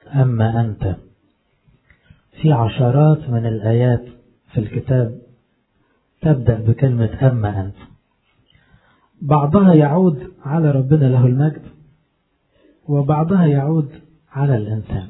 أما أنت. في عشرات من الآيات في الكتاب تبدأ بكلمة أما أنت، بعضها يعود على ربنا له المجد، وبعضها يعود على الإنسان.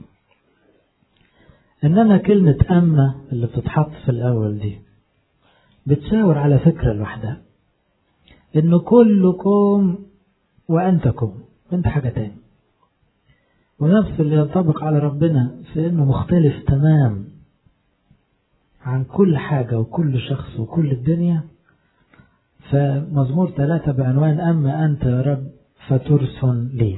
إنما كلمة أما اللي بتتحط في الأول دي بتشاور على فكرة لوحدها، إنه كلكم وأنتكم، أنت حاجة تاني. ونفس اللي ينطبق على ربنا في إنه مختلف تمام عن كل حاجة وكل شخص وكل الدنيا. فمزمور 3 بعنوان أما أنت يا رب فترس لي.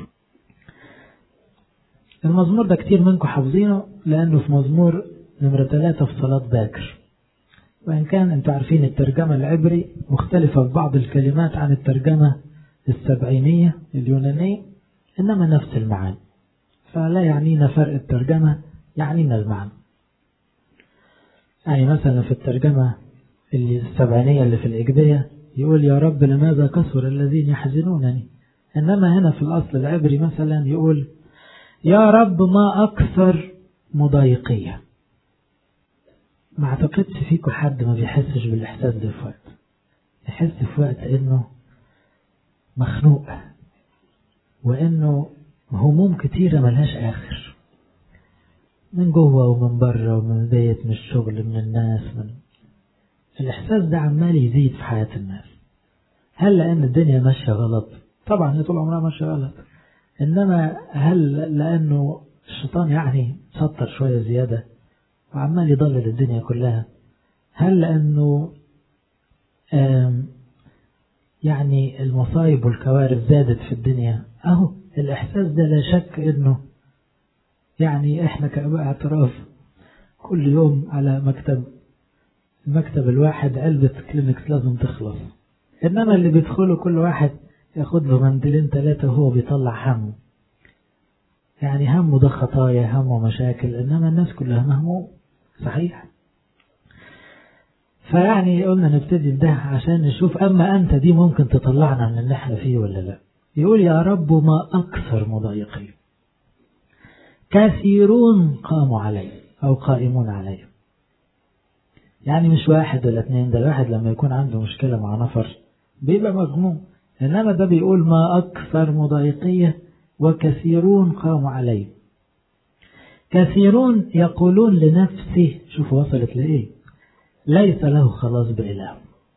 المزمور ده كتير منكم حافظينه لأنه في مزمور نمرة 3 في صلاة باكر، وإن كان أنتوا عارفين الترجمة العبري مختلفة في بعض الكلمات عن الترجمة السبعينية اليونانية، إنما نفس المعنى، فلا يعنينا فرق الترجمة، يعنينا المعنى. يعني مثلا في الترجمة السبعينية اللي في الإجبية يقول يا رب لماذا كثر الذين يحزنونني، إنما هنا في الأصل العبري مثلا يقول يا رب ما أكثر مضايقية. ما اعتقدش فيكم حد ما بيحسش بالإحساس ده في وقت، يحس في وقت إنه مخنوق وإنه هموم كتيرة ملهاش آخر، من جوه ومن بره ومن البيت، من الشغل، من الناس، من الإحساس ده عمال يزيد في حياة الناس. هل لأن الدنيا ماشية غلط؟ طبعا هي طول عمرها ماشية غلط، إنما هل لأنه الشيطان يعني سطر شوية زيادة وعمال يضلل الدنيا كلها؟ هل لأنه يعني المصايب والكوارث زادت في الدنيا؟ أهو الإحساس ده لا شك إنه يعني إحنا كأباء اعتراف كل يوم على المكتب الواحد علبة كلينكس لازم تخلص، إنما اللي بيدخله كل واحد ياخد له منديلين 3 وهو بيطلع همه. يعني همه ده خطايا، همه مشاكل، إنما الناس كلها مهموم. صحيح. فيعني قلنا نبتدي بده عشان نشوف أما أنت دي ممكن تطلعنا من اللي احنا فيه ولا لا. يقول يا رب ما أكثر مضايقين، كثيرون قاموا علي أو قائمون علي. يعني مش واحد ولا 2، ده الواحد لما يكون عنده مشكلة مع نفر بيبقى مجموم، إنما ده بيقول ما أكثر مضايقية وكثيرون قاموا علي. كثيرون يقولون لنفسه، شوفوا وصلت لإيه، ليس له خلاص بإله.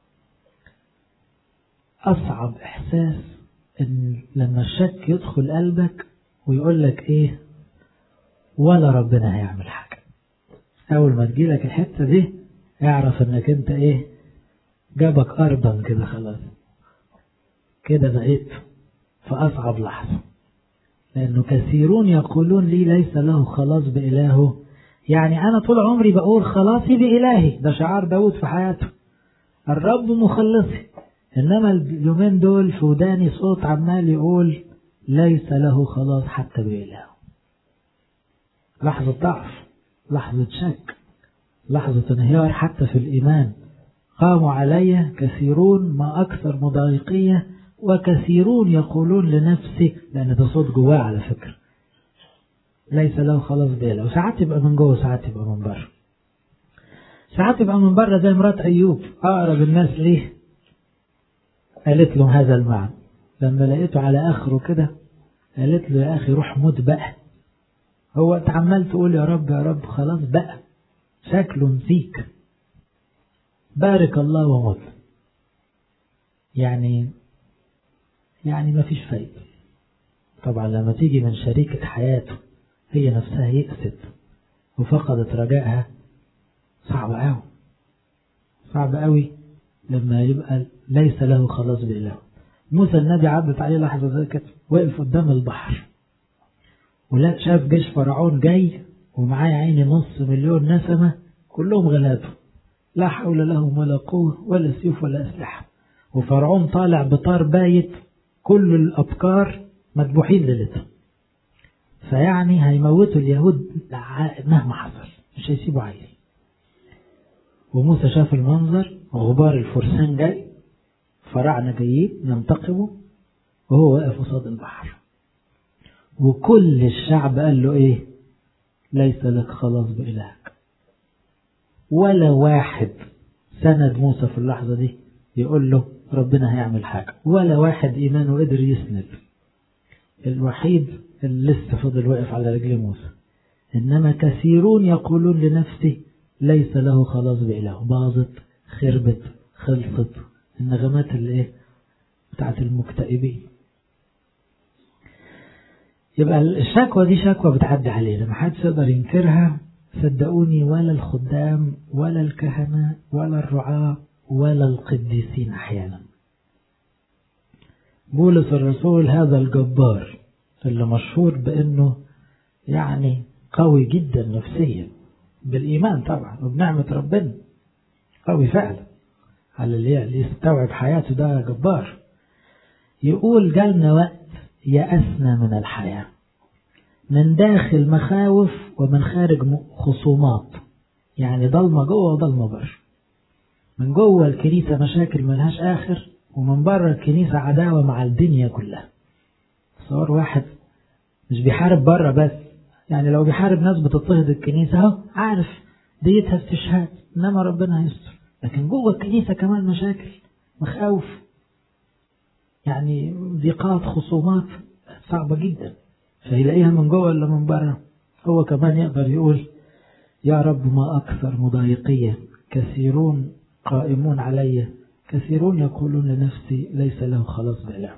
أصعب إحساس إن لما الشك يدخل قلبك ويقول لك إيه، ولا ربنا هيعمل حاجة. أول ما تجيلك الحتة دي اعرف إنك أنت إيه، جابك أرضا كده، خلاص كده بقيت في أصعب لحظة. لأنه كثيرون يقولون لي ليس له خلاص بإلهه، يعني أنا طول عمري بقول خلاصي بإلهي، ده شعار داود في حياته، الرب مخلصي، إنما اليومين دول في وداني صوت عمال يقول ليس له خلاص حتى بإلهه. لحظة ضعف، لحظة شك، لحظة انهيار حتى في الإيمان. قاموا علي كثيرون ما أكثر مضايقية وكثيرون يقولون لنفسي، لأن ده صوت جواه على فكرة، ليس له خلاص بإله. وساعات يبقى من جوه وساعات يبقى من بره. ساعات يبقى من بره زي مرات أيوب، أقرب الناس ليه قالت له هذا المعنى لما لقيته على آخره كده، قالت له يا أخي روح موت بقى. هو تعمل تقول يا رب يا رب، خلاص بقى شكله نسيك، بارك الله وموت. يعني ما فيش فايدة. طبعا لما تيجي من شريكة حياته هي نفسها يأست وفقدت رجائها، صعب قوي لما يبقى ليس له خلاص بإله. موسى النبي عدت عليه لحظة زي كده، وقف قدام البحر ولا شاف جيش فرعون جاي ومعاه عيني 500,000 نسمة كلهم غلابه، لا حول لهم ولا قوة ولا سيوف ولا أسلحة، وفرعون طالع بطار بايت كل الأبكار مذبوحين ليلته، فيعني هيموتوا اليهود مهما حصل، مش هيسيبوا عيل. وموسى شاف المنظر، غبار الفرسان جاي، فراعنة جايين ينتقموا، وهو واقف قصاد البحر، وكل الشعب قال له ايه، ليس لك خلاص بإلهك. ولا واحد سند موسى في اللحظة دي يقول له ربنا هيعمل حاجة، ولا واحد إيمانه قدر يسند. الوحيد اللي لسه فضل واقف على رجل موسى. إنما كثيرون يقولون لنفسي ليس له خلاص بإله. باظت، خربت، خلصت. النغمات اللي بتاعت المكتئبين. يبقى الشكوى دي شكوى بتعدي علينا، محدش يقدر ينكرها. صدقوني، ولا الخدام ولا الكهنة ولا الرعاة ولا القديسين أحيانا. بولس الرسول هذا الجبار اللي مشهور بأنه يعني قوي جدا نفسيا بالإيمان طبعا وبنعمة ربنا، قوي فعلا على اللي يستوعب حياته، ده جبار. يقول جالنا وقت يأسنا من الحياة، من داخل مخاوف ومن خارج خصومات، يعني ضلمة جوه وضلمة بره. من جوه الكنيسة مشاكل ملهاش آخر، ومن بره الكنيسة عداوة مع الدنيا كلها. صور واحد مش بيحارب بره بس، يعني لو بيحارب ناس بتضطهد الكنيسة اهو عارف ديتها استشهاد، انما ربنا هيستر. لكن جوه الكنيسة كمان مشاكل، مخاوف، يعني ضيقات، خصومات صعبة جدا. فيلاقيها من جوه ولا من بره. هو كمان يقدر يقول يا رب ما أكثر مضايقية، كثيرون قائمون علي، كثيرون يقولون لنفسي ليس له خلاص بإله.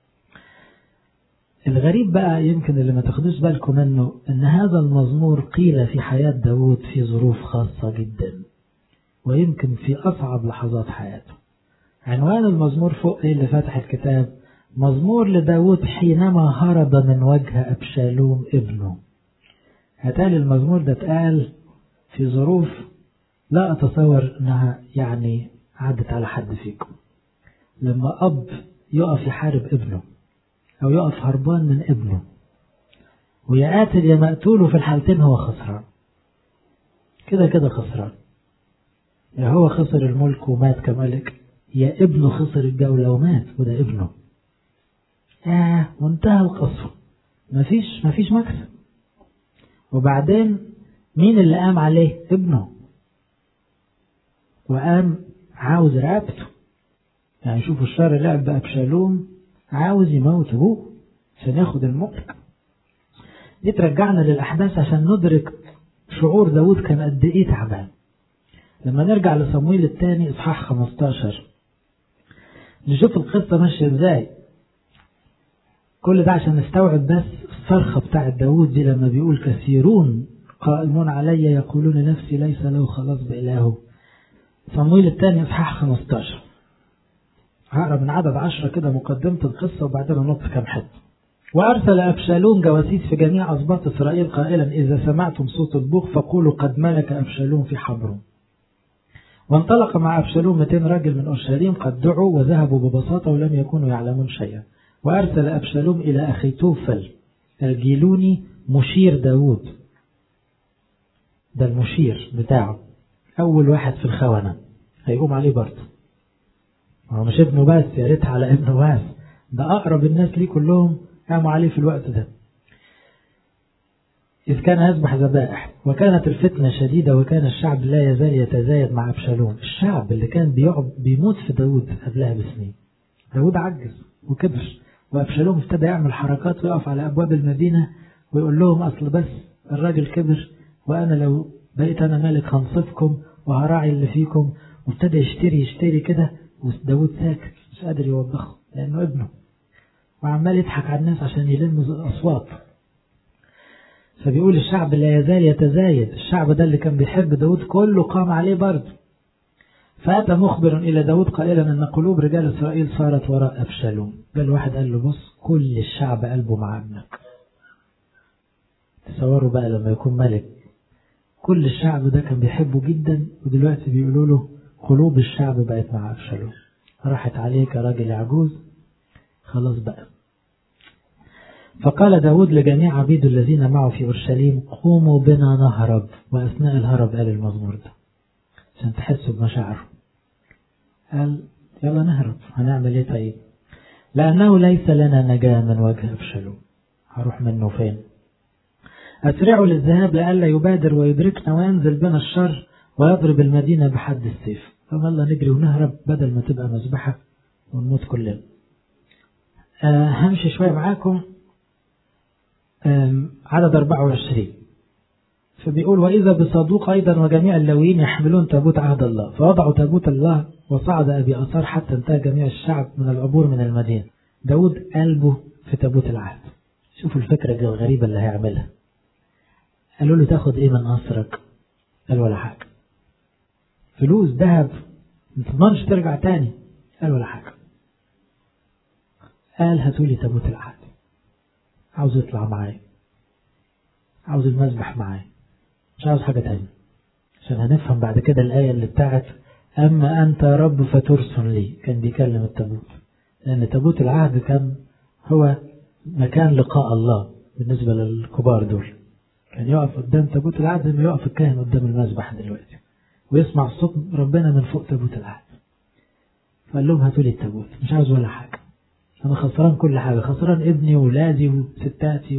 الغريب بقى يمكن اللي ما تاخدوش بالكم منه ان هذا المزمور قيل في حياة داود في ظروف خاصة جدا، ويمكن في أصعب لحظات حياته. عنوان المزمور فوق اللي فاتح الكتاب مزمور لداود حينما هرب من وجه أبشالوم ابنه. هتالي المزمور ده اتقال في ظروف لا أتصور أنها يعني عدت على حد فيكم. لما أب يقف يحارب ابنه أو يقف هربان من ابنه، ويا قاتل يا مقتول، في الحالتين هو خسران، كده كده خسران. يا هو خسر الملك ومات كملك، يا ابنه خسر الجولة ومات وده ابنه. منتهى القسوة، مفيش مكسب. وبعدين مين اللي قام عليه؟ ابنه. وقام عاوز رقبته. يعني شوفوا الشر لعب بأبشالوم، عاوز يموت ابوه عشان ياخد الملك. دي ترجعنا للأحداث عشان ندرك شعور داود كان قد ايه تعبان. لما نرجع لصمويل الثاني اصحاح 15 نشوف القصة ماشية ازاي. كل ده عشان نستوعب بس الصرخة بتاعت داود دي لما بيقول كثيرون قائمون علي يقولون لنفسي ليس له خلاص بإلهه. صمويل الثاني اصحاح 15 هقرا من عدد 10 كده مقدمة القصة وبعدين ننط كام حته. وأرسل أبشالوم جواسيس في جميع أسباط إسرائيل قائلا إذا سمعتم صوت البوق فقولوا قد ملك أبشالوم في حبرون. وانطلق مع أبشالوم 200 راجل من أورشليم قد دعوا وذهبوا ببساطة ولم يكونوا يعلمون شيئا. وأرسل أبشالوم إلى أخي توفل الجيلوني مشير داود، ده المشير بتاعه، أول واحد في الخونة هيقوم عليه برضه. هو مش ابنه بس، يا ريت على ابنه بس، ده أقرب الناس ليه كلهم قاموا عليه في الوقت ده. إذ كان يذبح ذبائح وكانت الفتنة شديدة وكان الشعب لا يزال يتزايد مع أبشالوم. الشعب اللي كان بيموت في داود قبلها بسنين. داود عجز وكبر، وأبشالوم ابتدى يعمل حركات ويقف على أبواب المدينة ويقول لهم أصل بس الراجل كبر وأنا لو بقيت أنا مالك هنصفكم وهراعي اللي فيكم. وابتدى يشتري كده، وداود ساكت مش قادر يوبخه لأنه ابنه، وعمال يضحك على الناس عشان يلم الأصوات. فبيقول الشعب لا يزال يتزايد. الشعب ده اللي كان بيحب داود كله قام عليه برضه. فأتى مخبر إلى داود قائلا أن قلوب رجال إسرائيل صارت وراء أبشالوم. بل واحد قال له بص كل الشعب قلبه مع ابنك. تصوروا بقى لما يكون ملك كل الشعب ده كان بيحبه جدا، ودلوقتي بيقولوا له قلوب الشعب بقت مع أبشالوم. راحت عليك يا راجل عجوز، خلاص بقى. فقال داود لجميع عبيد الذين معه في أورشليم قوموا بنا نهرب. وأثناء الهرب قال المزمور ده عشان تحسوا بمشاعره، قال يلا نهرب. هنعمل ايه طيب؟ لأنه ليس لنا نجاة من وجه أبشالوم. هروح منه فين؟ أسرعوا للذهاب لئلا يبادر ويدركنا وينزل بنا الشر ويضرب المدينة بحد السيف. فيلا نجري ونهرب بدل ما تبقى مذبحة ونموت كلنا. همشي شوية معاكم عدد 24. فبيقول وإذا بصدوق أيضا وجميع اللاويين يحملون تابوت عهد الله، فوضعوا تابوت الله وصعد أبي أثار حتى انتهى جميع الشعب من العبور من المدينة. داود قلبه في تابوت العهد. شوفوا الفكرة دي الغريبة اللي هيعملها. قالوا له تاخد ايه من أسرك؟ قال ولا حاجة. فلوس ذهب ما تضمنش ترجع تاني. قال ولا حاجة. قال هاتولي تابوت العهد، عاوز يطلع معايا، عاوز المذبح معايا، مش عاوز حاجة تانية. عشان هنفهم بعد كده الآية اللي بتاعت أما أنت يا رب فترسل لي، كان بيكلم التابوت، لأن تابوت العهد كان هو مكان لقاء الله بالنسبة للكبار دول. كان يقف قدام تابوت العهد زي ما يقف الكاهن قدام المذبح دلوقتي ويسمع صوت ربنا من فوق تابوت العهد. فقال لهم هاتوا لي التابوت، مش عاوز ولا حاجة، أنا خسران كل حاجة، خسران ابني وولادي وستاتي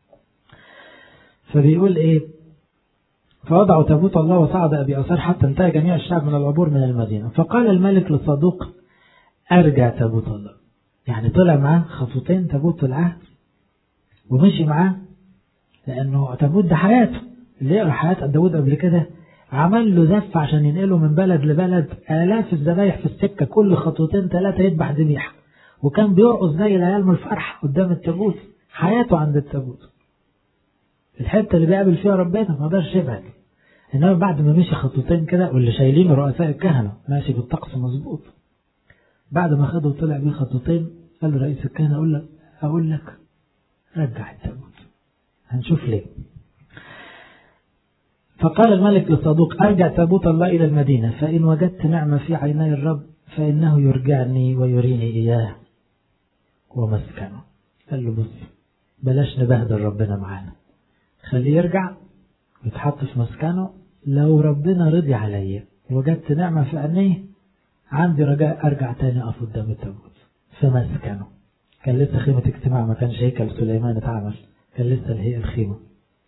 فبيقول إيه؟ فوضعوا تابوت الله وصعد أبي أثار حتى انتهى جميع الشعب من العبور من المدينة. فقال الملك لصدوق أرجع تابوت الله. يعني طلع معاه خطوتين تابوت العهد ومشي معاه، لأنه تابوت ده حياته. اللي يقرأ حياة داود قبل كده عمل له زف عشان ينقله من بلد لبلد، آلاف الذبايح في السكة، كل خطوتين 3 يذبح ذبيحة، وكان بيرقص زي العيال من الفرح قدام التابوت. حياته عند التابوت، الحتة اللي بيقابل فيها ربنا ما قدرش يبعد. إنما بعد ما مشي خطوتين كده، واللي شايلين رؤساء الكهنة ماشي بالطقس مظبوط، بعد ما خده وطلع بيه خطوتين قال له رئيس الكهنة أقول لك رجع التابوت. هنشوف ليه. فقال الملك لصدوق أرجع تابوت الله إلى المدينة، فإن وجدت نعمة في عيني الرب فإنه يرجعني ويريني إياه ومسكنه. قال له بص، بلاش نبهدل ربنا معانا، خليه يرجع ويتحط في مسكنه. لو ربنا رضي عليا وجدت نعمة في عينيه، عندي رجاء أرجع تاني أقف قدام التابوت في مسكنه. كان لسه خيمة اجتماع، ما كانش هيكل سليمان اتعمل، كان لسه الهيئة الخيمة.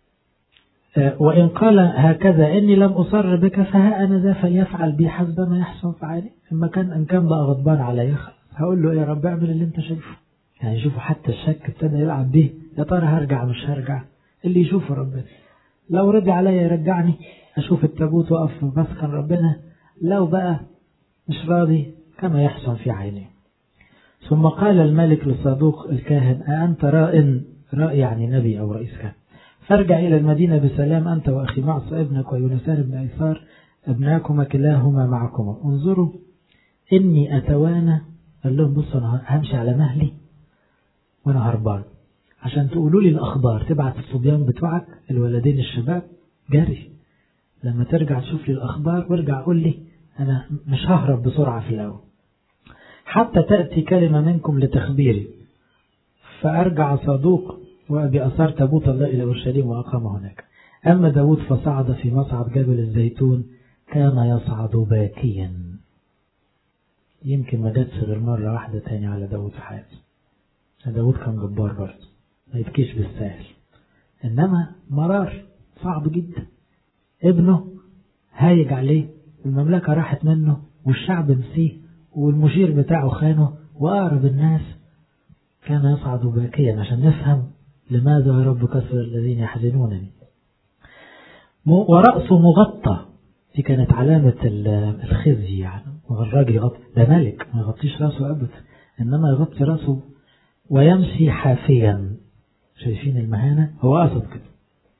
وإن قال هكذا إني لم أصر بك فها أنا ذا فليفعل بي حسب ما يحسن في عيني. إن كان بقى غضبان عليا هقول له يا رب اعمل اللي أنت شايفه. يعني شوفوا حتى الشك ابتدى يلعب به، يا ترى هرجع مش هرجع، اللي يشوفه ربنا. لو رضي عليا يرجعني أشوف التابوت وقف في مسكن ربنا، لو بقى مش راضي كما يحسن في عيني. ثم قال الملك لصدوق الكاهن أأنت راء يعني نبي أو رئيس كهنة، فارجع إلى المدينة بسلام أنت وأخي معص ابنك ويونسان بن أيسار ابناكما كلاهما معكما. انظروا إني أتوانى. قال لهم بصوا أنا همشي على مهلي وأنا هربان، عشان تقولوا لي الأخبار، تبعت الصبيان بتوعك الولدين الشباب جري، لما ترجع تشوف لي الأخبار وارجع قول لي، أنا مش ههرب بسرعة في الأول حتى تأتي كلمة منكم لتخبيري. فأرجع صدوق وأبي أثار تابوت الله إلى أورشليم وأقام هناك. أما داود فصعد في مصعد جبل الزيتون، كان يصعد باكيا. يمكن ما جاتش غير مرة واحدة تاني على داود في حياته. داود كان جبار برضه، ما يبكيش بالسهل، إنما مرار صعب جدا. ابنه هايج عليه، المملكة راحت منه والشعب نسيه والمشير بتاعه خانه وأقرب الناس. كان يصعد باكيا عشان نفهم لماذا يا رب كسر الذين يحزنونني. ورأسه مغطى، دي كانت علامة الخزي، يعني الراجل يغطي، ده ملك ما يغطيش رأسه أبدا، إنما يغطي رأسه. ويمشي حافيا، شايفين المهانة؟ هو قصد كده،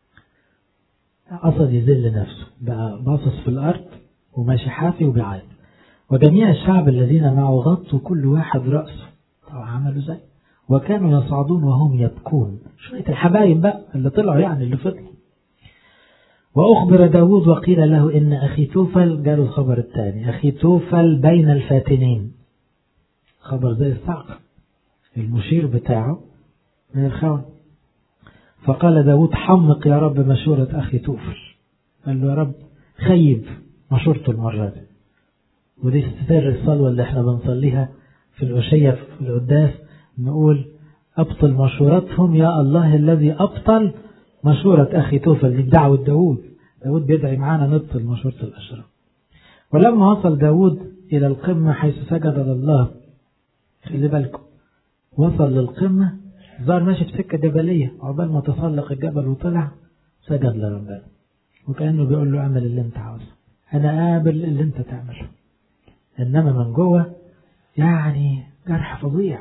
قصد يذل نفسه، بقى باصص في الأرض وماشي حافي وبيعيط. وجميع الشعب الذين معه غطوا كل واحد رأسه، طبعا عملوا زي، وكانوا يصعدون وهم يبكون. شوية الحبايب بقى اللي طلعوا، يعني اللي فضلوا. وأخبر داود وقيل له إن أخي توفل، جاله الخبر الثاني، أخي توفل بين الفاتنين. خبر زي الصعق، المشير بتاعه من الخون. فقال داود حمق يا رب مشورة أخي توفل. قال له يا رب خيب مشورته المرة دي. ودي سر الصلوة اللي احنا بنصليها في العشية في القداس، نقول أبطل مشورتهم يا الله الذي أبطل مشورة أخي توفل دي بدعوة داود بيدعي معانا نبطل مشورة الأشرار. ولما وصل داود إلى القمة حيث سجد لله، خلي بالكم وصل للقمة ظهر ماشي في سكة جبلية، عقبال ما تسلق الجبل وطلع سجد لربنا، وكأنه بيقول له اعمل اللي انت عاوزه، أنا قابل اللي انت تعمله. إنما من جوه يعني جرح فظيع.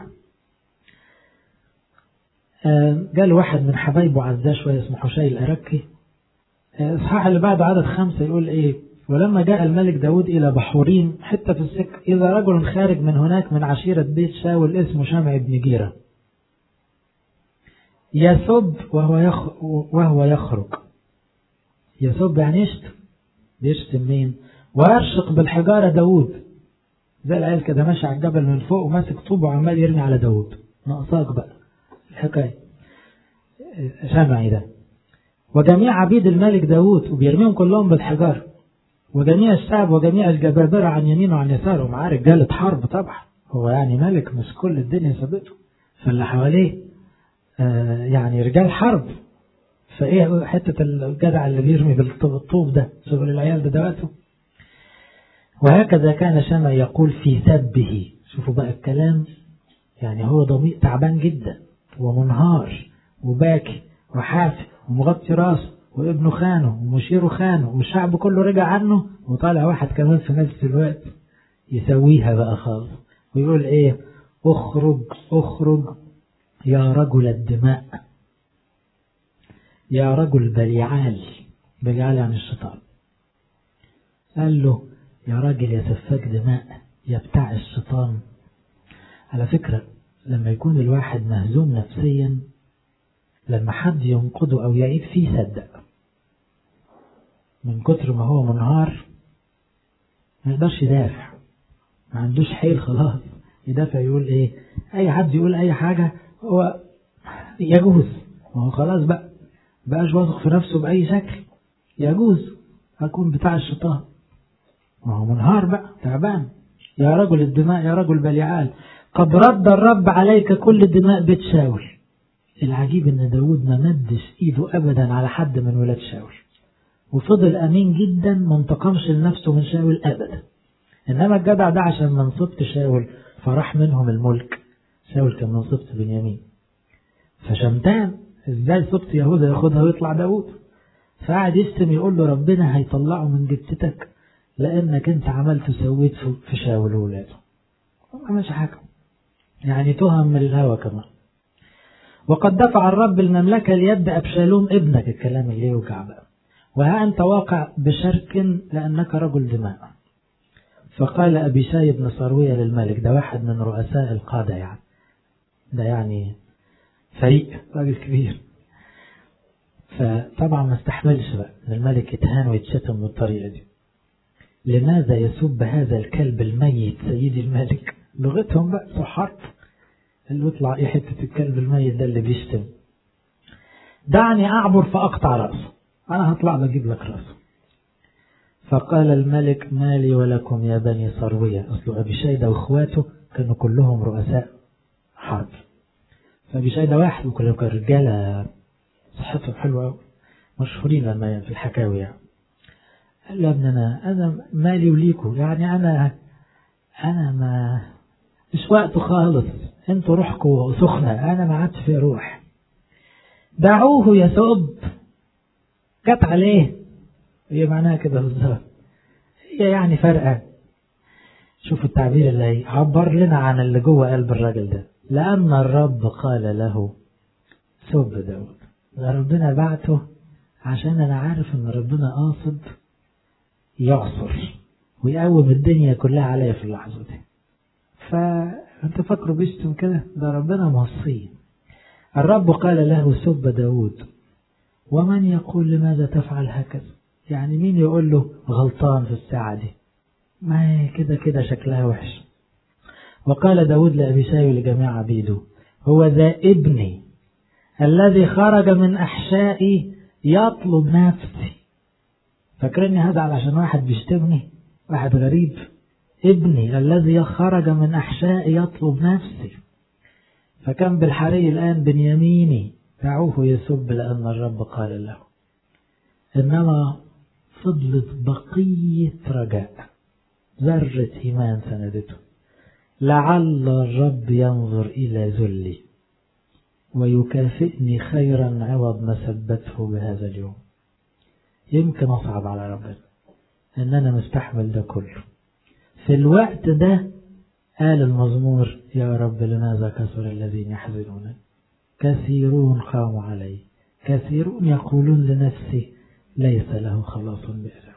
قال واحد من حبايبه عزاه شوية اسمه حشي الأركي، إصحاح اللي بعده عدد 5 يقول إيه: ولما جاء الملك داود إلى بحورين حتة في السكة، إذا رجل خارج من هناك من عشيرة بيت شاول اسمه شمع بن جيرة يسب وهو يخرج. يسب يعني يشتم، بيشتم مين؟ ويرشق بالحجارة داود، زي العيال كده ماشي على الجبل من فوق وماسك طوب وعمال يرمي على داود. ناقصاك بقى الحكاية شمعي ده. وجميع عبيد الملك داود، وبيرميهم كلهم بالحجارة، وجميع الشعب وجميع الجبابرة عن يمينه وعن يساره، معاه رجالة حرب طبعا، هو يعني ملك مش كل الدنيا سابته، فاللي حواليه يعني رجال حرب. فايه حتة الجدع اللي بيرمي بالطوب ده، شغل العيال ده دواته. وهكذا كان شمع يقول في سبه. شوفوا بقى الكلام، يعني هو ضمير تعبان جدا ومنهار وباكي وحافي ومغطي راسه، وابنه خانه ومشيره خانه والشعب كله رجع عنه، وطالع واحد كمان في نفس الوقت يسويها بقى خالص ويقول ايه: اخرج اخرج يا رجل الدماء، يا رجل بليعال. بليعال يعني الشيطان. قال له يا راجل يا سفاك دماء يا بتاع الشيطان. على فكرة لما يكون الواحد مهزوم نفسيا، لما حد ينقضه أو يعيد فيه صدق، من كتر ما هو منهار ما يقدرش يدافع، ما عندوش حيل خلاص يدافع. يقول ايه؟ اي حد يقول اي حاجة هو يجوز، ما هو خلاص بقاش واثق في نفسه بأي شكل، يجوز هكون بتاع الشيطان، ما هو منهار بقى تعبان. يا رجل الدماء يا رجل بليعال، قد رد الرب عليك كل دماء بيت شاول. العجيب ان داود ما مدش ايده ابدا على حد من ولاد شاول، وفضل امين جدا ما انتقمش لنفسه من شاول ابدا. انما الجدع ده عشان من سبط شاول فراح منهم الملك، شاول كان من سبط بنيامين، فشمتان ازاي سبط يهوذا ياخدها ويطلع داود، فقعد يشتم يقول له ربنا هيطلعه من جبتك لانك انت عملت وسويت في شاول وولاده. مش حاجه يعني تهم من الهوى كمان. وقد دفع الرب المملكة ليد أبشالوم ابنك، الكلام اللي يوجع بقى، وها أنت واقع بشرك لأنك رجل دماء. فقال أبيشاي بن صروية للملك، ده واحد من رؤساء القادة يعني، ده يعني فريق راجل كبير، فطبعا ما استحملش بقى ان الملك يتهان ويتشتم بالطريقة دي. لماذا يسب هذا الكلب الميت سيدي الملك؟ لغتهم بقى صحرت اللي يطلع ايه حتة الكلب الميت ده اللي بيشتم. دعني اعبر فاقطع رأسه، انا هطلع بجيب لك رأسه. فقال الملك مالي ولكم يا بني صروية، اصله أبيشاي ده واخواته كانوا كلهم رؤساء حرب، فأبيشاي ده واحد وكلهم كانوا رجالة صحتهم حلوة مشهورين لما في الحكاوي يعني. قال له ابننا انا مالي وليكم، يعني انا ما مش وقته خالص، انتوا روحكم سخنة انا ما عادش في روح، دعوه يسب. جت عليه، هي معناها كده بالظبط، هي يعني فرقة. شوف التعبير اللي عبر لنا عن اللي جوه قلب الراجل ده. لأن الرب قال له سب داود، ربنا بعته عشان انا عارف ان ربنا قاصد يعصر ويقوم الدنيا كلها عليا في اللحظة دي. فانت فكروا بيشتم كده، ده ربنا موصيه. الرب قال له سب داود، ومن يقول لماذا تفعل هكذا؟ يعني مين يقول له غلطان في الساعة دي؟ ما هي كده شكلها وحش. وقال داود لأبيشاي ولجميع عبيده، هو ذا ابني الذي خرج من أحشائي يطلب نفسي. فاكرني هزعل عشان واحد بيشتمني، واحد غريب؟ ابني الذي خرج من أحشائي يطلب نفسي. فكان بالحري الآن بنياميني دعوه يسب لأن الرب قال له. إنما فضلت بقية رجاء، ذرة إيمان سندته. لعل الرب ينظر إلى ذلي ويكافئني خيرا عوض ما سبته بهذا اليوم. يمكن أصعب على ربنا إن أنا مستحمل ده كله. في الوقت ده قال المزمور: يا رب لماذا كثر الذين يحزنون، كثيرون قاموا علي، كثيرون يقولون لنفسي ليس له خلاص بإثم.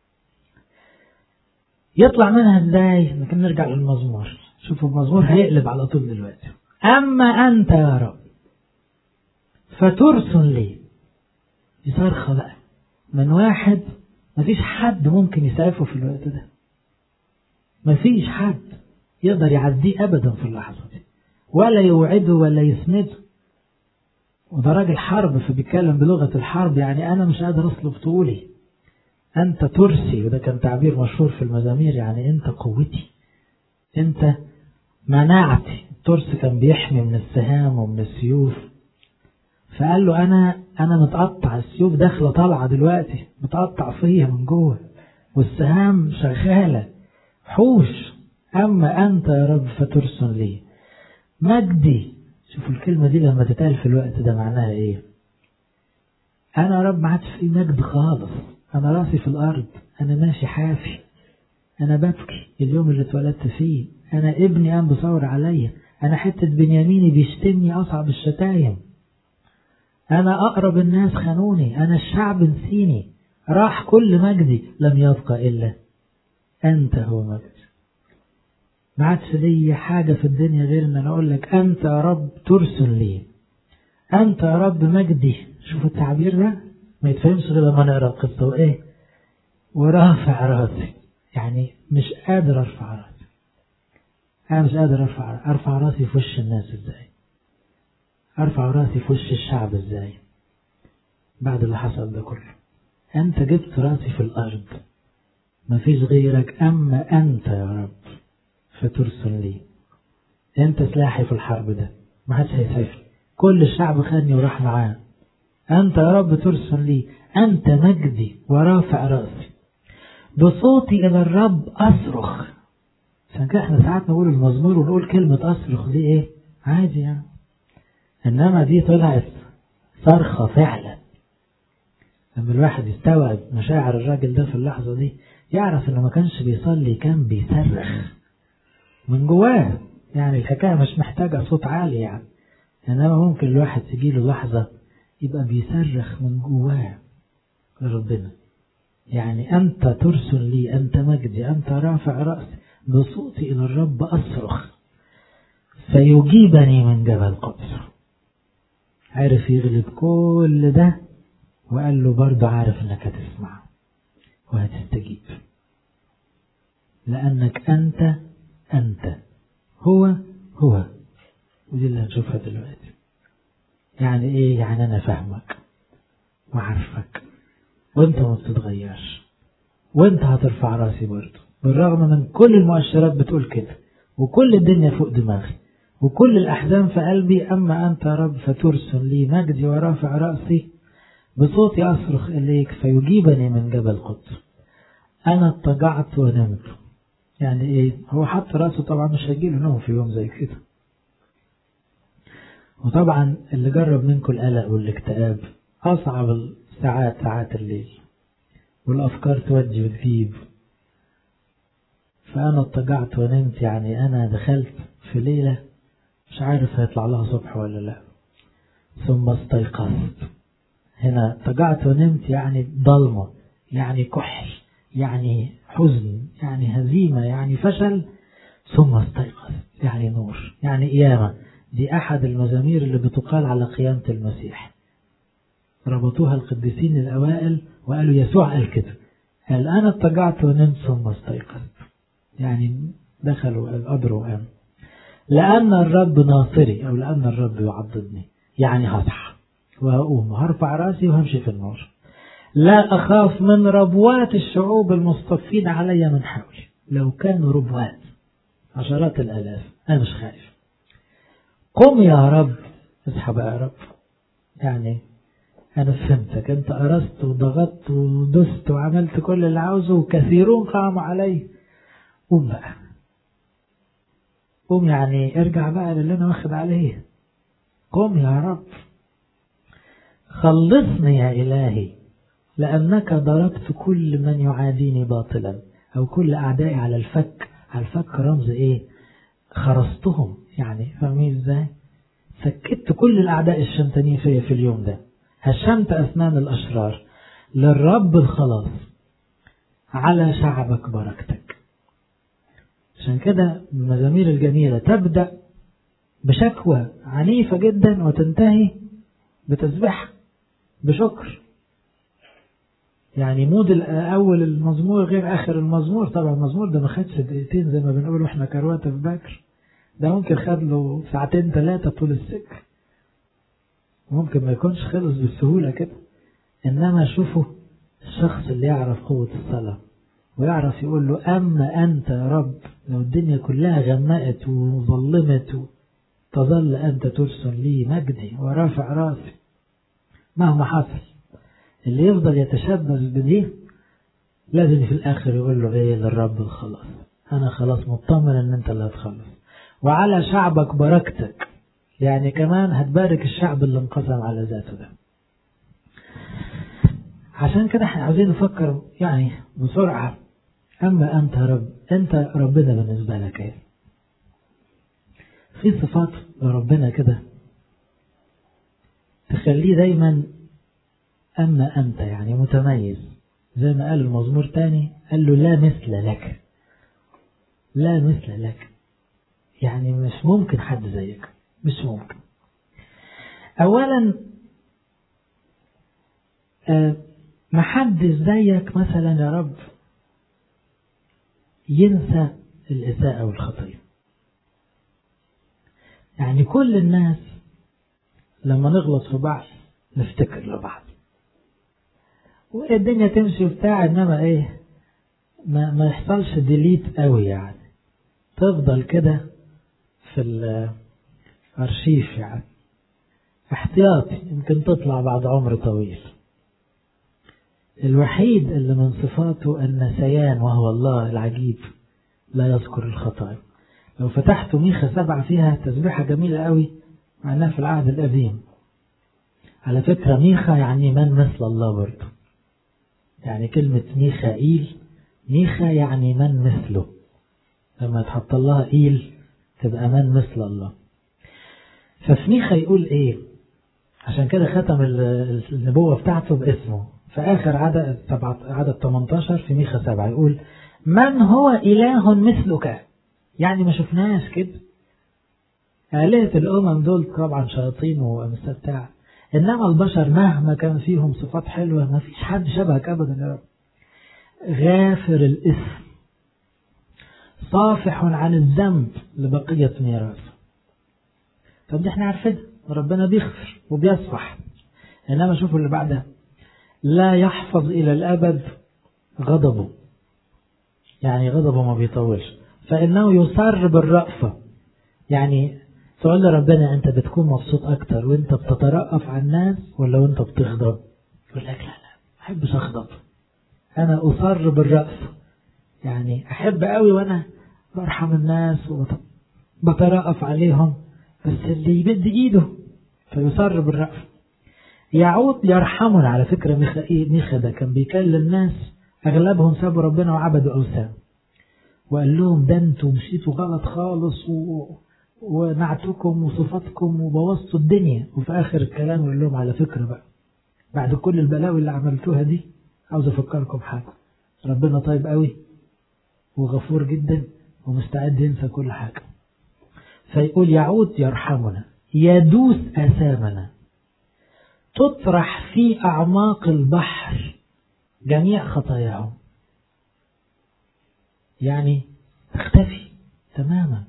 يطلع منها ازاي؟ ممكن نرجع للمزمور. شوفوا المزمور هيقلب على طول دلوقتي. أما أنت يا رب فترسل لي. دي صرخة بقى من واحد مفيش حد ممكن يسعفه في الوقت ده، مفيش حد يقدر يعديه أبدا في اللحظة دي، ولا يوعده ولا يسنده. وده راجل حرب فبيتكلم بلغة الحرب، يعني أنا مش قادر أصلب طولي، أنت ترسي. وده كان تعبير مشهور في المزامير، يعني أنت قوتي، أنت مناعتي. الترس كان بيحمي من السهام ومن السيوف. فقال له أنا متقطع، السيوف داخلة طالعة دلوقتي، متقطع فيها من جوه، والسهام شغالة حوش. أما أنت يا رب فترسل لي مجدي. شوفوا الكلمة دي لما تتقال في الوقت ده معناها إيه؟ أنا يا رب ما عادش في مجد خالص، أنا راسي في الأرض، أنا ماشي حافي، أنا ببكي اليوم اللي اتولدت فيه، أنا ابني قام بصور عليا، أنا حتة بنياميني بيشتمني أصعب الشتايم، أنا أقرب الناس خانوني، أنا الشعب نسيني، راح كل مجدي، لم يبقى إلا أنت هو مجد. ما عادش لي حاجة في الدنيا غير أن أنا أقول لك أنت يا رب ترسل لي، أنت يا رب مجدي. شوفوا التعبير ده ما يتفهمش غير لما نقرأ القصة. وإيه؟ ورافع راسي، يعني مش قادر أرفع راسي، أنا مش قادر أرفع راسي في وش الناس إزاي، أرفع راسي في وش الشعب إزاي بعد اللي حصل ده كله. أنت جبت راسي في الأرض، مفيش غيرك. أما أنت يا رب فترسل لي، أنت سلاحي في الحرب ده، ما حدش هيسعفني، كل الشعب خاني وراح معاه. أنت يا رب ترسل لي، أنت مجدي ورافع راسي، بصوتي إلى الرب أصرخ. عشان كده احنا ساعات نقول المزمور ونقول كلمة أصرخ دي إيه؟ عادي يعني، إنما دي طلعت صرخة فعلا. لما الواحد يستوعب مشاعر الراجل ده في اللحظة دي يعرف إنه ما كانش بيصلي، كان بيصرخ من جواه. يعني الحكاية مش محتاجة صوت عالي يعني، إنما ممكن الواحد تجيله لحظة يبقى بيصرخ من جواه لربنا. يعني أنت ترسل لي، أنت مجدي، أنت رافع رأسي، بصوتي إلى الرب أصرخ فيجيبني من جبل قدس. عارف يغلب كل ده، وقال له برضه عارف انك هتسمع وهتستجيب، لأنك أنت هو. ودي اللي هنشوفها دلوقتي. يعني إيه؟ يعني أنا فاهمك وعارفك، وانت ما بتتغيرش، وانت هترفع راسي برضه بالرغم من كل المؤشرات بتقول كده، وكل الدنيا فوق دماغي، وكل الأحزان في قلبي. أما أنت يا رب فترسل لي مجدي ورافع رأسي، بصوتي أصرخ إليك فيجيبني من جبل قدس. أنا اضطجعت ونمت. يعني إيه؟ هو حط رأسه، طبعا مش هيجيله نوم في يوم زي كده. وطبعا اللي جرب منكم القلق والاكتئاب، أصعب الساعات ساعات الليل، والأفكار تودي وتجيب. فأنا اضطجعت ونمت، يعني أنا دخلت في ليلة مش عارف هيطلع لها صبح ولا لا. ثم استيقظت. هنا اضطجعت ونمت يعني ضلمة، يعني كحل، يعني حزن، يعني هزيمة، يعني فشل. ثم استيقظت يعني نور، يعني قيامة. دي أحد المزامير اللي بتقال على قيامة المسيح، ربطوها القديسين الأوائل وقالوا يسوع قال كده، قال أنا اضطجعت ونمت ثم استيقظت، يعني دخلوا القبر وقام. لأن الرب ناصري، أو لأن الرب يعضدني، يعني هصحى وهقوم وهرفع راسي وهمشي في النور. لا أخاف من ربوات الشعوب المصطفين علي من حولي. لو كانوا ربوات عشرات الآلاف أنا مش خايف. قم يا رب، اصحى بقى يا رب، يعني أنا فهمتك، أنت أرست وضغطت ودست وعملت كل اللي عاوزه وكثيرون قاموا عليه. قوم بقى، قوم يعني ارجع بقى للي أنا واخد عليه. قوم يا رب، خلصني يا إلهي، لأنك ضربت كل من يعاديني باطلا، أو كل أعدائي على الفك. على الفك رمز إيه؟ خرستهم، يعني فاهمين إزاي؟ سكت كل الأعداء الشمتانين فيا في اليوم ده، هشمت أسنان الأشرار. للرب الخلاص، على شعبك بركتك. عشان كده المزامير الجميلة تبدأ بشكوى عنيفة جدا وتنتهي بتسبيح بشكر. يعني مود أول المزمور غير آخر المزمور. طبعا المزمور ده ما خدش دقيقتين زي ما بنقول احنا كرواتة في باكر، ده ممكن خد له 2-3 طول السكة، ممكن ما يكونش خلص بالسهولة كده. إنما شوفوا الشخص اللي يعرف قوة الصلاة ويعرف يقول له أما أنت يا رب، لو الدنيا كلها غمقت وظلمت تظل أنت ترسل لي مجدي ورافع راسي مهما حصل. اللي يفضل يتشبث بدي لازم في الآخر يقول له إيه؟ للرب الخلاص، أنا خلاص مطمن أن أنت اللي هتخلص. وعلى شعبك بركتك، يعني كمان هتبارك الشعب اللي انقسم على ذاته ده. عشان كده احنا عاوزين نفكر يعني بسرعة. أما أنت يا رب، أنت ربنا بالنسبة لك ايه؟ في صفات ربنا كده تخليه دايما أما أنت، يعني متميز. زي ما قال المزمور تاني، قال له لا مثل لك، لا مثل لك، يعني مش ممكن حد زيك، مش ممكن. أولا محدش زيك مثلا يا رب ينسى الإساءة والخطيئة. يعني كل الناس لما نغلط في بعض نفتكر لبعض والدنيا تمشي بتاع، إنما إيه ما يحصلش ديليت قوي، يعني تفضل كده في الأرشيف، يعني احتياطي يمكن تطلع بعد عمر طويل. الوحيد اللي من صفاته النسيان، وهو الله العجيب لا يذكر الخطايا. لو فتحت ميخا 7 فيها تسبيحة جميلة قوي معناها في العهد القديم. على فكرة ميخا يعني من مثل الله برضه، يعني كلمة ميخائيل، ميخا يعني من مثله، لما تحط الله إيل تبقى من مثل الله. ففي ميخا يقول إيه؟ عشان كده ختم النبوة بتاعته باسمه في آخر عدد 18 في ميخا 7 يقول من هو إله مثلك. يعني ما شفناش كده. آلهة الأمم دول طبعا شياطين ومستبتاع، إنما البشر مهما كان فيهم صفات حلوة ما فيش حد شبهك أبدا يا رب. غافر الإثم، صافح عن الذنب لبقية ميراث. طب دي احنا عارفين ربنا بيغفر وبيصفح، إنما شوفوا اللي بعدها، لا يحفظ إلى الأبد غضبه، يعني غضبه ما بيطولش، فإنه يصر بالرأفة. يعني تقول لربنا أنت بتكون مبسوط أكتر وأنت بتترأف على الناس ولا وأنت بتغضب؟ يقول لك لا ما أحبش أغضب، أنا أصر بالرأفة، يعني أحب قوي وأنا برحم الناس وبترأف عليهم، بس اللي يمد إيده فيصر بالرأفة. يعود يرحمنا. على فكرة ميخا ده كان بيكلم ناس أغلبهم سابوا ربنا وعبدوا أوثان، وقال لهم ده انتوا مشيتوا غلط خالص ونعتكم وصفاتكم وبوظتوا الدنيا. وفي آخر الكلام قال لهم على فكرة بقى بعد كل البلاوي اللي عملتوها دي عاوز أفكركم حاجة، ربنا طيب قوي وغفور جدا ومستعد ينسى كل حاجة. فيقول يعود يرحمنا، يدوس آثامنا، تطرح في أعماق البحر جميع خطاياهم، يعني تختفي تماما.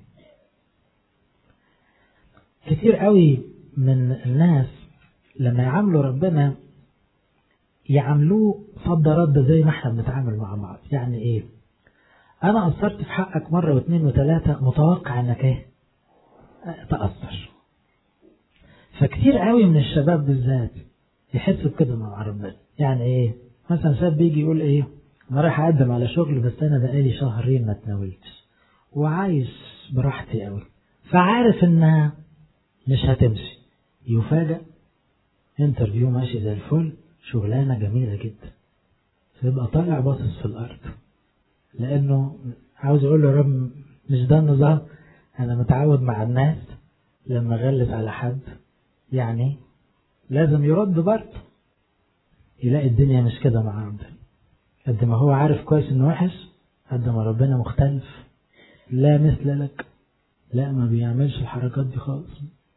كتير قوي من الناس لما يعاملوا ربنا يعاملوه صد رد زي ما احنا بنتعامل مع بعض. يعني ايه؟ انا قصرت في حقك مرة واثنين وثلاثة، متوقع انك ايه؟ تقصر. فكتير قوي من الشباب بالذات يحسوا بكده مع ربنا. يعني ايه؟ مثلا شاب بيجي يقول ايه، انا رايح اقدم على شغل بس انا بقالي شهرين ما اتناولتش وعايش براحتي قوي، فعارف انها مش هتمشي. يفاجأ انترفيو ماشي زي الفل، شغلانة جميلة جدا، فيبقى طالع باصص في الارض، لانه عاوز يقول له يا رب مش ده النظام، انا متعود مع الناس لما غلس على حد يعني لازم يرد برضه. يلاقي الدنيا مش كده مع ربنا، قد ما هو عارف كويس انه وحش، قد ما ربنا مختلف، لا مثل لك، لا ما بيعملش الحركات دي خالص،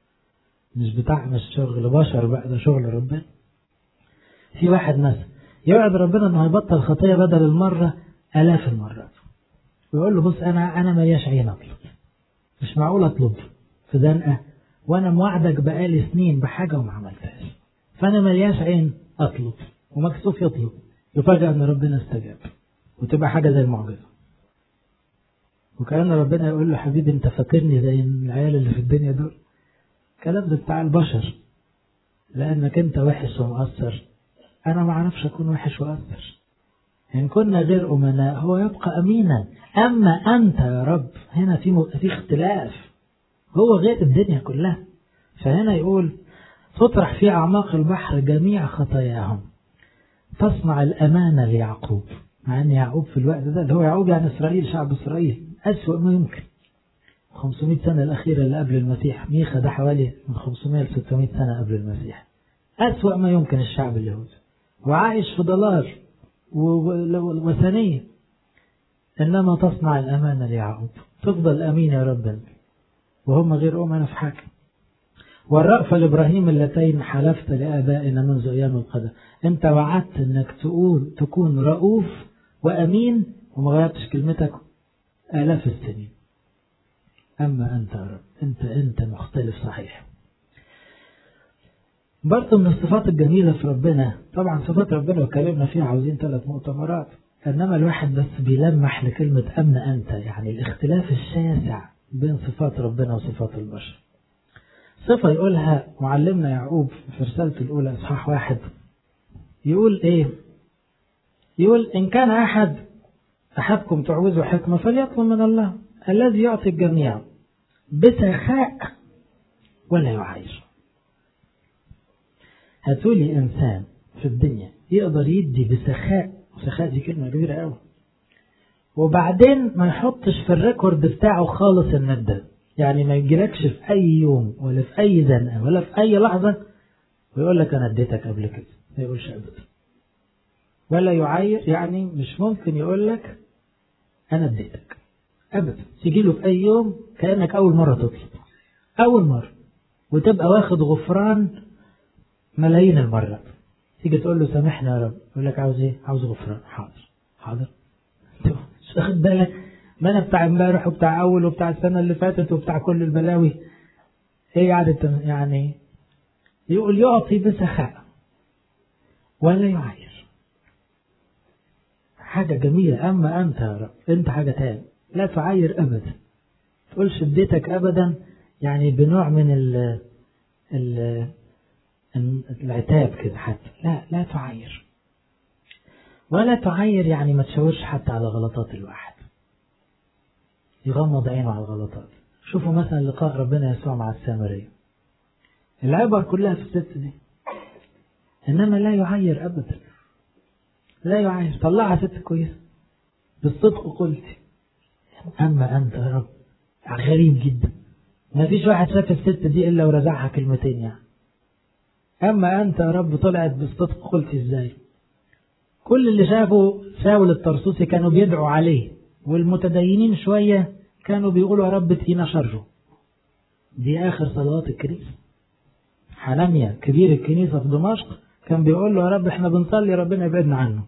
مش شغل بشر بقى، ده شغل ربنا. في واحد مثلا يوعد ربنا انه هيبطل خطية بدل المرة آلاف المرات، ويقول له بص انا ملياش عين اطلب، مش معقول اطلب في زنقة وانا موعدك بقالي سنين بحاجة وما عملتهاش، فانا ملياش عين اطلب، ومكسوف يطلب. يفاجأ ان ربنا استجاب وتبقى حاجة زي المعجزة، وكأن ربنا يقول له حبيبي انت فاكرني زي العيال اللي في الدنيا دول، الكلام ده بتاع البشر، لانك انت وحش ومؤثر، انا ما اعرفش اكون وحش وأثر. إن كنا غير أمناء هو يبقى أمينا، أما أنت يا رب هنا في اختلاف، هو غير الدنيا كلها. فهنا يقول تطرح في أعماق البحر جميع خطاياهم، تصنع الأمانة ليعقوب. مع أن يعقوب في الوقت ده اللي هو يعقوب يعني إسرائيل، شعب إسرائيل أسوأ ما يمكن. 500 سنة الأخيرة اللي قبل المسيح، ميخا ده حوالي من 500 ل 600 سنة قبل المسيح، أسوأ ما يمكن الشعب اليهودي، وعايش في ضلال وثنية. إنما تصنع الأمانة ليعقوب، تفضل أمين يا رب وهم غير أمنا في حاجة. والرأفة لإبراهيم اللتين حلفت لآبائنا منذ أيام القدم، أنت وعدت أنك تكون رؤوف وأمين وما غيرتش كلمتك آلاف السنين. أما أنت يا رب أنت مختلف صحيح. برضه من الصفات الجميلة في ربنا، طبعا صفات ربنا وكلمنا فيها عاوزين 3 مؤتمرات، إنما الواحد بس بيلمح لكلمة أما أنت، يعني الاختلاف الشاسع بين صفات ربنا وصفات البشر. صفة يقولها معلمنا يعقوب في رسالته الأولى إصحاح 1، يقول إيه؟ يقول إن كان أحدكم تعوزه حكمة فليطلب من الله الذي يعطي الجميع بسخاء ولا يعاير. هاتولي إنسان في الدنيا يقدر يدي بسخاء، وسخاء دي كلمة كبيرة قوي، وبعدين ما يحطش في الريكورد بتاعه خالص الندى، يعني ما يجيلكش في أي يوم ولا في أي زنقة ولا في أي لحظة ويقول لك أنا اديتك قبل كده، ما يقولش أبدا. ولا يعاير يعني مش ممكن يقول لك أنا اديتك أبدا، تجيله في أي يوم كأنك أول مرة تطلب، أول مرة، وتبقى واخد غفران ملايين المرات. تيجي تقول له سامحنا يا رب، يقول لك عاوز ايه؟ عاوز غفران. حاضر مش واخد بالك؟ ما انا بتاع امبارح وبتاع اول وبتاع السنه اللي فاتت وبتاع كل البلاوي. ايه يعني يقول يعطي بسخاء ولا يعاير، حاجه جميله. اما انت يا رب انت حاجه تاني، لا تعاير ابدا، تقولش اديتك ابدا، يعني بنوع من العتاب كده حتى، لا تعاير ولا تعاير، يعني ما تشاورش حتى على غلطات الواحد، يغمض عينه على الغلطات. شوفوا مثلا لقاء ربنا يسوع مع السامرية، العبر كلها في الست دي، إنما لا يعاير أبدا، لا يعاير، طلعها ست كويسة بالصدق قلتي. أما أنت يا رب غريب جدا، ما فيش واحد شاف الست دي إلا ورزعها كلمتين يعني. أما أنت يا رب طلعت بالصدق قلتي إزاي؟ كل اللي شافوا شاول الطرسوسي كانوا بيدعوا عليه، والمتدينين شوية كانوا بيقولوا يا رب تقينا شره. دي آخر صلوات الكنيسة. حنانيا كبير الكنيسة في دمشق كان بيقول له يا رب احنا بنصلي ربنا يبعدنا عنه.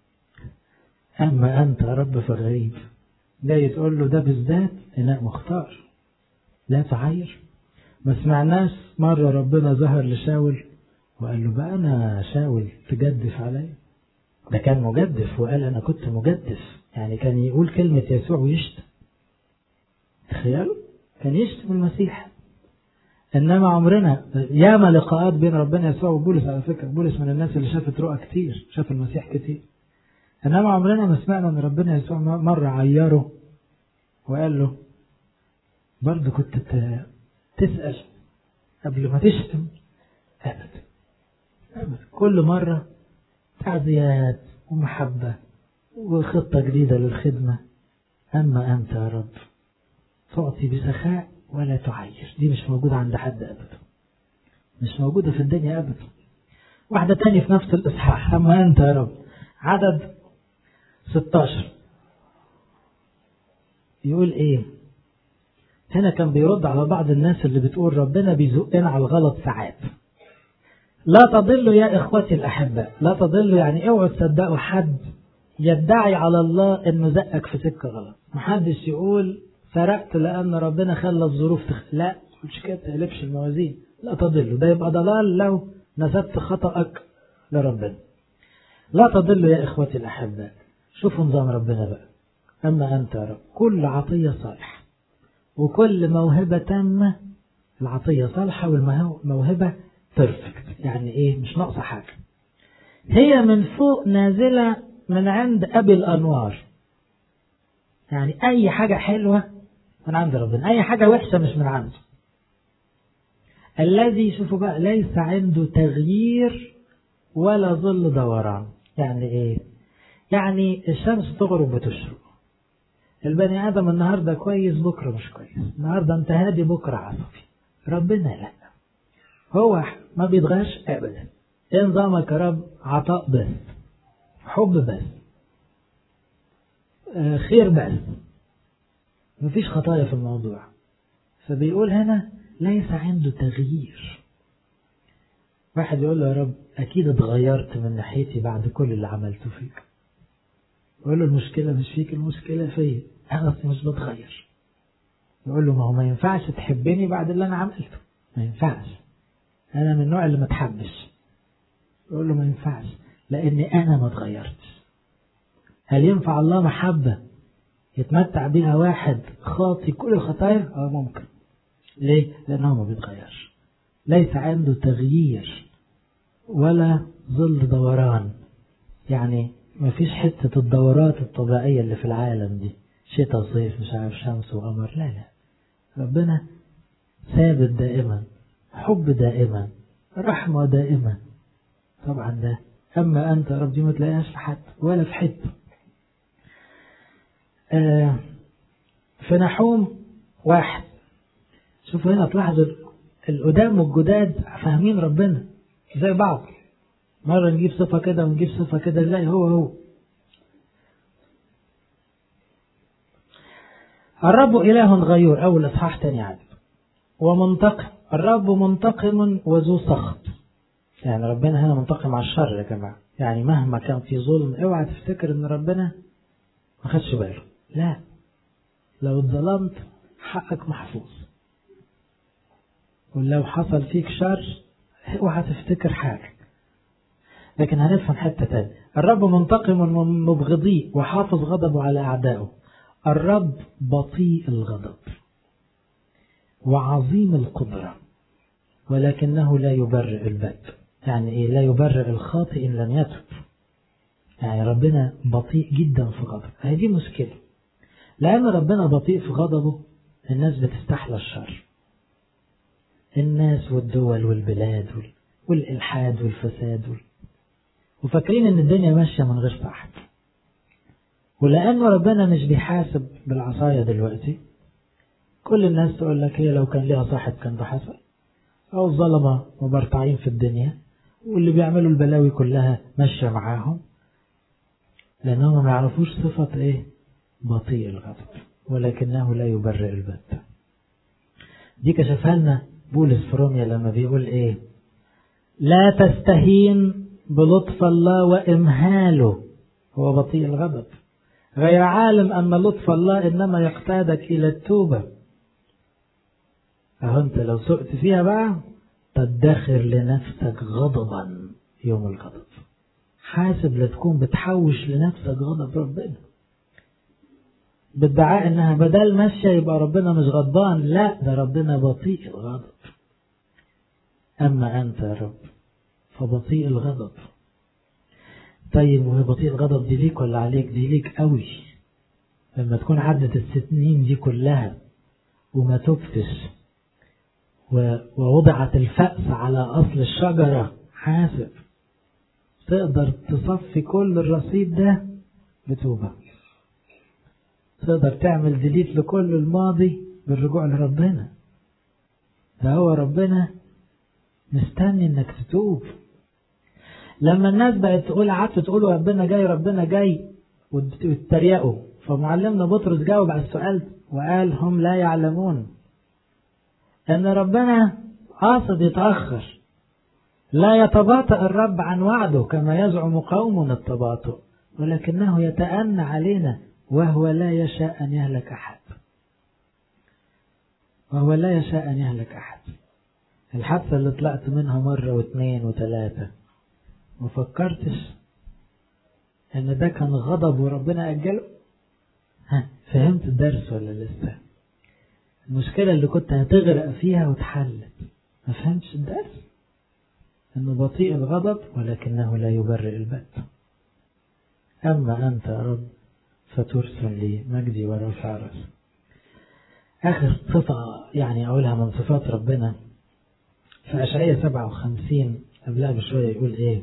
أما أنت يا رب فغريب، جاي تقول له ده بالذات إناء مختار، لا تعاير. ما سمعناش مرة ربنا ظهر لشاول وقال له بقى أنا شاول تجدف علي؟ ده كان مجدف وقال أنا كنت مجدف، يعني كان يقول كلمة يسوع ويشتم. تخيلوا كان يشتم المسيح. إنما عمرنا ياما لقاءات بين ربنا يسوع وبولس، على فكرة بولس من الناس اللي شافت رؤى كتير، شاف المسيح كتير، إنما عمرنا ما سمعنا أن ربنا يسوع مرة عيره وقال له برضه كنت تسأل قبل ما تشتم. أبدا أبدا، كل مرة تعزيات ومحبة وخطة جديدة للخدمة. أما أنت يا رب تعطي بسخاء ولا تعير. دي مش موجودة عند حد أبدا، مش موجودة في الدنيا أبدا. واحدة تانية في نفس الإصحاح، أما أنت يا رب، عدد 16 يقول إيه؟ هنا كان بيرد على بعض الناس اللي بتقول ربنا بيزقنا على الغلط ساعات. لا تضلوا يا إخوتي الأحباء، لا تضلوا يعني اوعوا تصدقوا حد يدعي على الله إنه زقك في سكة غلط. محدش يقول سرقت لأن ربنا خلى الظروف لا مش كده، تقلبش الموازين. لا تضلوا، ده يبقى ضلال لو نسبت خطأك لربنا. لا تضلوا يا إخوتي الأحباء. شوفوا نظام ربنا بقى. أما أنت يا رب كل عطية صالحة وكل موهبة تامة. العطية صالحة والموهبة بيرفكت، يعني إيه؟ مش ناقصة حاجة. هي من فوق نازلة من عند أبي الأنوار. يعني أي حاجة حلوة من عند ربنا، أي حاجة وحشة مش من عنده. الذي شوفوا بقى ليس عنده تغيير ولا ظل دوران. يعني إيه؟ يعني الشمس تغرب وتشرق. البني آدم النهاردة كويس بكرة مش كويس، النهاردة انت هادي بكرة عصبي. ربنا لا، هو ما بيتغيرش أبدا. إيه نظامك يا رب؟ عطاء بس، حب بس، خير بس، مفيش خطايا في الموضوع. فبيقول هنا ليس عنده تغيير. واحد يقول له يا رب أكيد اتغيرت من ناحيتي بعد كل اللي عملته فيك. يقول له المشكلة مش فيك، المشكلة فيا، أنا مش بتغير. يقول له ما هو ما ينفعش تحبني بعد اللي أنا عملته، ما ينفعش، أنا من النوع اللي ما تحبش. يقول له ما ينفعش لأني أنا ما اتغيرتش. هل ينفع الله محبة يتمتع بها واحد خاطي كل الخطايا؟ ممكن. ليه؟ لأنه ما بيتغيرش، ليس عنده تغيير ولا ظل دوران. يعني ما فيش حتة الدورات الطبيعية اللي في العالم دي، شتاء صيف مش عارف شمس وقمر. لا لا، ربنا ثابت دائما، حب دائما، رحمة دائما. طبعا ده أما أنت رب دي ما تلاقيهاش في حد ولا في حتة. في نحوم 1 شوفوا هنا تلاحظوا القدام والجداد فاهمين ربنا زي بعض. مرة نجيب صفة كده ونجيب صفة كده، نلاقي هو الرب إله غيور. أول إصحاح تاني عدد ومنتقم. الرب منتقم وذو سخط. يعني ربنا هنا منتقم على الشر يا جماعة. يعني مهما كان في ظلم اوعى تفتكر ان ربنا ما خدش باله. لا، لو اتظلمت حقك محفوظ، ولو حصل فيك شر اوعى تفتكر حاجة. لكن هنفهم حتة تانية. الرب منتقم من مبغضيه وحافظ غضبه على أعدائه. الرب بطيء الغضب وعظيم القدرة ولكنه لا يبرئ الباب. يعني إيه؟ لا يبرئ الخاطئ إن لم يتب. يعني ربنا بطيء جدا في غضبه. هذه مشكلة، لأن ربنا بطيء في غضبه الناس بتستحلى الشر، الناس والدول والبلاد والإلحاد والفساد وفاكرين ان الدنيا ماشية من غير صاحب. ولأنه ربنا مش بيحاسب بالعصاية دلوقتي، كل الناس تقول لك هي لو كان ليها صاحب كان ده حصل، أو الظلمة مبرطعين في الدنيا واللي بيعملوا البلاوي كلها ماشية معاهم، لأنهم ما يعرفوش صفة إيه؟ بطيء الغضب ولكنه لا يبرئ الباب. دي كشفها لنا بولس في روميا لما بيقول إيه؟ لا تستهين بلطف الله وإمهاله، هو بطيء الغضب، غير عالم أن لطف الله إنما يقتادك إلى التوبة. أهو أنت لو سقت فيها بقى تدخر لنفسك غضبا يوم الغضب. حاسب لتكون بتحوش لنفسك غضب ربنا بادعاء إنها بدل ماشية يبقى ربنا مش غضبان. لا، ده ربنا بطيء الغضب أما أنت يا رب فبطيء الغضب. طيب وهي بطيء الغضب دي ليك ولا عليك؟ دي ليك قوي. لما تكون عدت السنين دي كلها وما تبتش ووضعت الفأس على أصل الشجرة، حاسب تقدر تصفي كل الرصيد ده بتوبة، تقدر تعمل ديليت لكل الماضي بالرجوع لربنا. ده هو ربنا مستني انك تتوب. لما الناس بقت تقول، قعدت تقولوا ربنا جاي ربنا جاي وتتريقوا، فمعلمنا بطرس جاوب على السؤال وقال هم لا يعلمون ان ربنا قاصد يتأخر. لا يتباطأ الرب عن وعده كما يزعم قومنا التباطؤ، ولكنه يتأنى علينا وهو لا يشاء أن يهلك أحد. وهو لا يشاء أن يهلك أحد. الحادثة اللي طلعت منها مرة واثنين وثلاثة مفكرتش ان ده كان غضب وربنا أجله؟ فهمت الدرس ولا لسه؟ المشكلة اللي كنت هتغرق فيها وتحلت، ما فهمتش الدرس انه بطيء الغضب ولكنه لا يبرئ البأس. أما أنت يا رب فترسل لي مجدي ورفع رأسي. آخر صفة يعني أقولها من صفات ربنا في أشعياء 57 قبلها بشوية يقول إيه؟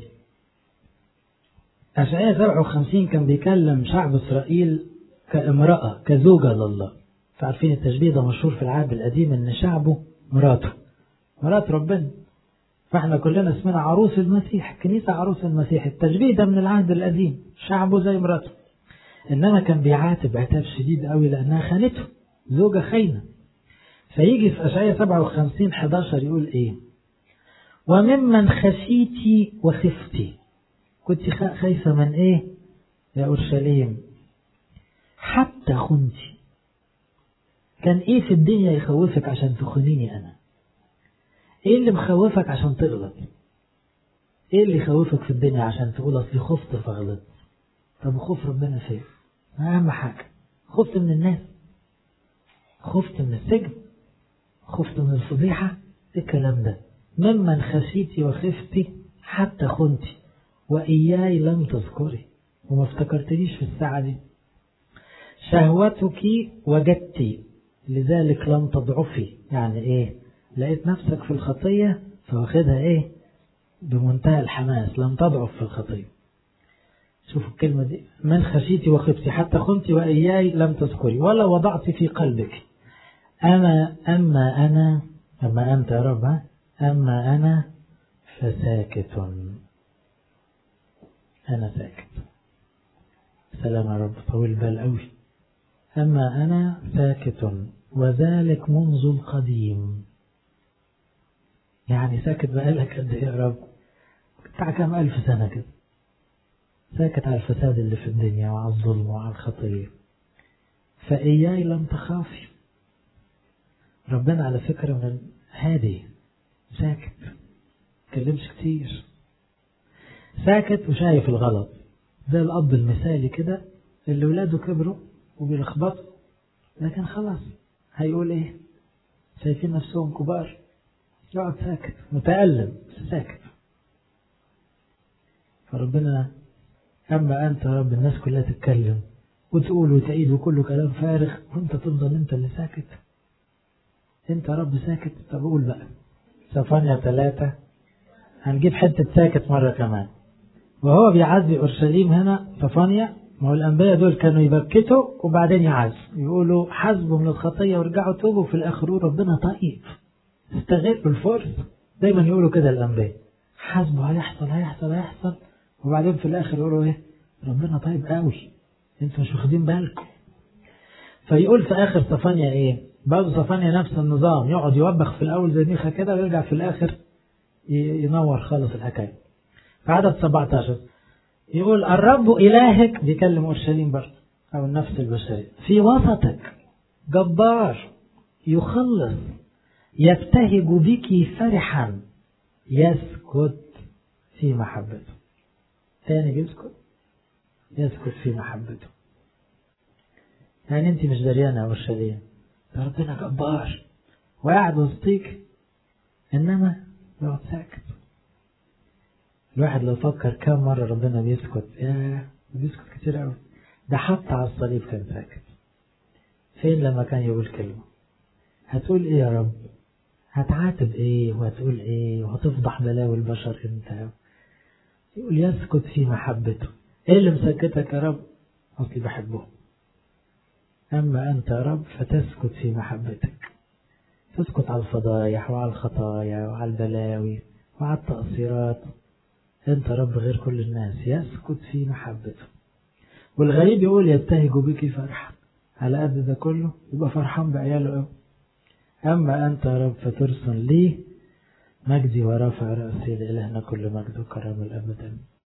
أشعياء 57 كان بيكلم شعب إسرائيل كامرأة كزوجة لله. فعارفين التشبيه ده مشهور في العهد القديم إن شعبه مراته، مرات ربنا. فاحنا كلنا اسمنا عروس المسيح، كنيسة عروس المسيح. التشبيه ده من العهد القديم، شعبه زي مراته. إنما كان بيعاتب عتاب شديد قوي لأنها خانته، زوجة خاينة. فيجي في أشعياء 57:11 يقول إيه؟ وممن خشيتي وخفتي. كنت خايفة من إيه يا أورشليم؟ حتى خنتي. كان إيه في الدنيا يخوفك عشان تخونيني أنا؟ إيه اللي مخوفك عشان تغلط؟ إيه اللي يخوفك في الدنيا عشان تقول أصلي خفت فغلط؟ طب خوف ربنا فين؟ أهم حاجة خفت من الناس، خفت من السجن، خفت من الفضيحة. إيه الكلام ده؟ ممن خشيتي وخفتي حتى خنتي وإياي لم تذكري، وما افتكرتنيش في الساعة دي. شهوتك وجدتي لذلك لم تضعفي. يعني إيه؟ لقيت نفسك في الخطية فواخدها إيه؟ بمنتهى الحماس، لم تضعف في الخطية. شوفوا الكلمة دي، من خشيتي وخفتي حتى خنتي وإياي لم تذكري ولا وضعت في قلبك. أما أنت يا رب، أما أنا فساكت. أنا ساكت. سلام يا رب، طويل بال قوي. أما أنا ساكت وذلك منذ القديم. يعني ساكت بقالك قد إيه يا رب؟ بتاع كام 1000 سنة كده ساكت على الفساد اللي في الدنيا وعلى الظلم وعلى الخطية. فإياي لم تخافي. ربنا على فكرة من هادي، ساكت، متكلمش كتير، ساكت وشايف الغلط. زي الأب المثالي كده اللي ولاده كبروا وبيلخبطوا، لكن خلاص هيقول إيه؟ شايفين نفسهم كبار، يقعد ساكت متألم بس ساكت. فربنا أما أنت يا رب الناس كلها تتكلم وتقول وتعيد وكله كلام فارغ وانت تفضل انت اللي ساكت. انت يا رب ساكت. طب قول بقى صفانيا 3 هنجيب حتة ساكت مرة كمان. وهو بيعزي أورشليم هنا صفانيا، ما هو الأنبياء دول كانوا يبكتوا وبعدين يعزوا، يقولوا حاسبوا من الخطية ورجعوا توبوا، في الآخر ربنا طيب استغلوا الفرصة. دايما يقولوا كده الأنبياء، حاسبوا هيحصل وبعدين في الآخر يقولوا ايه؟ ربنا طيب قوي، انتوا مش واخدين بالكم. فيقول في آخر صفانيا ايه؟ برضه صفانيا نفس النظام، يقعد يوبخ في الأول زي ميخا كده ويرجع في الآخر ينور خالص الحكاية. في عدد 17 يقول الرب إلهك، بيكلم أورشليم برضه أو النفس البشرية، في وسطك جبار يخلص، يبتهج بك فرحا، يسكت في محبته. تاني بيسكت، يسكت في محبته. يعني انت مش دريانة يا أورشليم، ربنا جبار وقاعد وسطيك، إنما يقعد ساكت. الواحد لو فكر كم مرة ربنا بيسكت، بيسكت كتير قوي. ده حتى على الصليب كان ساكت. فين لما كان يقول كلمة؟ هتقول ايه يا رب؟ هتعاتب ايه وهتقول ايه وهتفضح بلاوي البشر انت؟ يقول يسكت في محبته. ايه اللي مسكتك يا رب؟ اصلي بحبه. اما انت يا رب فتسكت في محبتك، تسكت على الفضايح وعلى الخطايا وعلى البلاوي وعلى التقصيرات. انت رب غير كل الناس، يسكت في محبته. والغريب يقول يبتهج بك فرحا. على قد ده كله يبقى فرحان بعياله قوي. اما انت يا رب فترسل لي مجدي ورافع رأسي لإلهنا كل مجد وكرم الأبد.